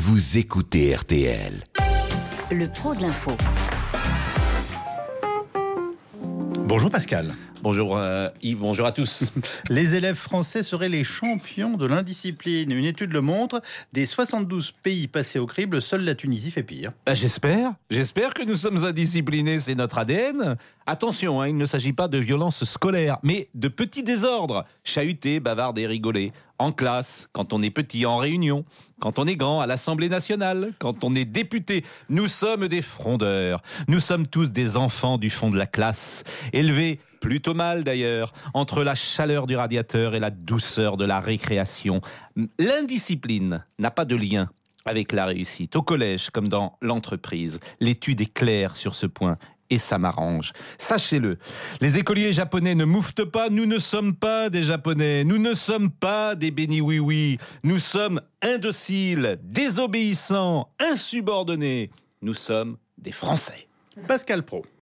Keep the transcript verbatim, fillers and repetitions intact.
vous écoutez R T L. Le pro de l'info. Bonjour Pascal. Bonjour euh, Yves, bonjour à tous. Les élèves français seraient les champions de l'indiscipline. Une étude le montre. Des soixante-douze pays passés au crible, seule la Tunisie fait pire. Bah, j'espère, j'espère que nous sommes indisciplinés, c'est notre A D N. Attention, hein, il ne s'agit pas de violence scolaire, mais de petits désordres. Chahuter, bavarder, rigoler. En classe, quand on est petit, en réunion. Quand on est grand, à l'Assemblée nationale. Quand on est député. Nous sommes des frondeurs. Nous sommes tous des enfants du fond de la classe. Élevés plutôt mal d'ailleurs, entre la chaleur du radiateur et la douceur de la récréation. L'indiscipline n'a pas de lien avec la réussite. Au collège comme dans l'entreprise, l'étude est claire sur ce point. Et ça m'arrange. Sachez-le, les écoliers japonais ne mouftent pas, nous ne sommes pas des Japonais, nous ne sommes pas des bénis oui-oui, nous sommes indociles, désobéissants, insubordonnés, nous sommes des Français. Pascal Pro.